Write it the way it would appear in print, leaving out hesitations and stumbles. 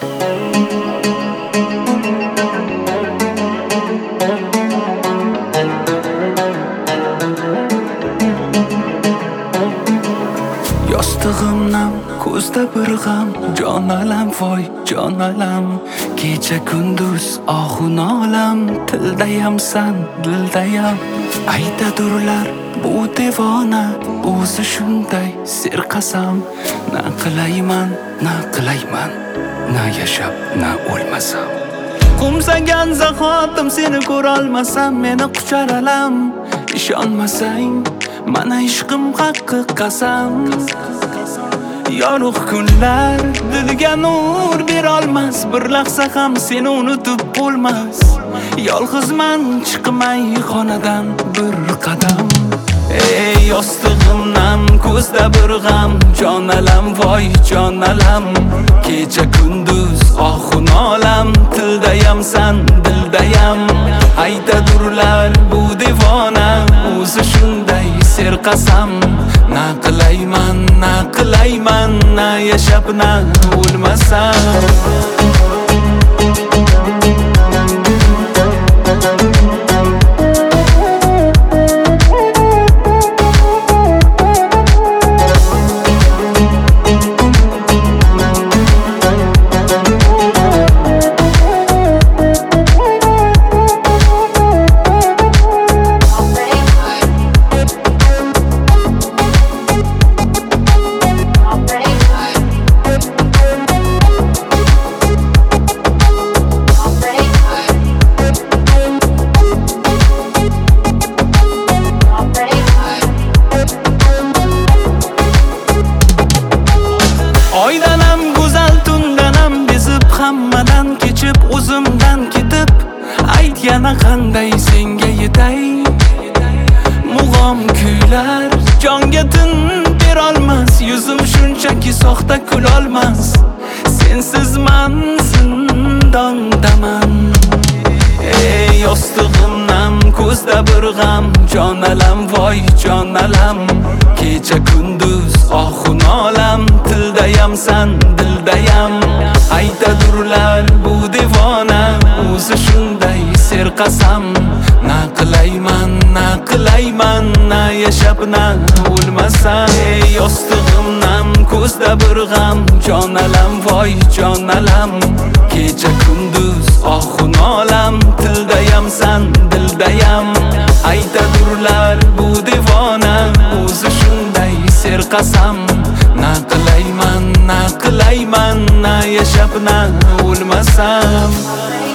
Yostig'im nam, ko'zda bir g'am, jon alam voy, jon alam. Kecha kunduz ohu nolam, tildayam san, dildayam. Aytadurlar bu devona, o'zi shunday serqasam. Na qilayman, na yashab, na o'lmasam. Qo'msagan zahotim seni ko'rolmasam, meni quchar alam. Ishonmasang, mana ishqim haqqi qasam. Yorug' kunlar dilga nur berolmas, bir lahza ham seni unutib bo'lmas. Yolg'izman, chiqmay xonadan bir qadam. Ey yostig'im nam, ko'zda bir g'am, jon alam voy, jon alam. Kecha kunduz ohu nolam, tildayam san, dildayam. Aytadurlar bu devona, o'zi shunday serqasam. Na qilayman, na yashab, na o'lmasam. Oydanam go'zal, tundanam bezib, hammadan kechib, o'zimdan ketib. Ayt yana qanday senga yetay. Mug'om kuylar jonga tin berolmas, yuzim shunchaki soxta kulolmas. Sensiz man zindondaman. Ey yostig'im nam, ko'zda bir g'am, jon alam voy, jon alam. Kecha kunduz ohu nolam, tildayam san, dildayam. Aytadurlar bu devona, o'zi shunday serqasam. Na qilayman, na yashab, na o'lmasam. Ey yostig'im nam, ko'zda bir g'am, jon alam voy, jon alam. Kecha kunduz ohu nolam, tildayam san, dildayam. Aytadurlar bu devona, o'zi shunday serqasam. Na qilayman, na yashab, na o'lmasam.